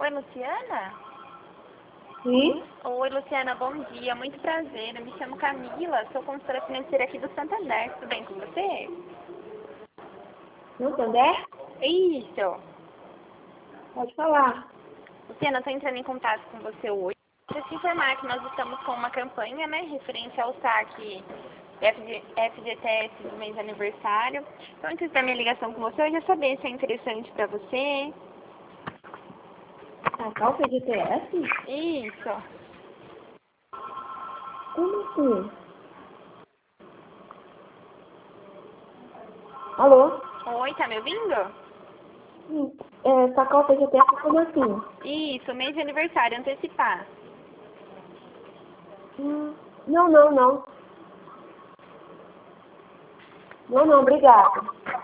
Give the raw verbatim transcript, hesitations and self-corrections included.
Oi, Luciana? Sim? Oi, Luciana, bom dia. Muito prazer. Eu me chamo Camila, sou consultora financeira aqui do Santander. Tudo bem com você? Santander? Isso. Pode falar. Luciana, eu estou entrando em contato com você hoje para te informar que nós estamos com uma campanha, né, referente ao saque F G T S do mês de aniversário. Então, antes da minha ligação com você, eu ia saber se é interessante para você. Sacar o F G T S? Isso. Como assim? Alô? Oi, tá me ouvindo? Sim. É, sacar o F G T S como assim? Isso, mês de aniversário, antecipar. Hum, não, não, não. Não, não, obrigada.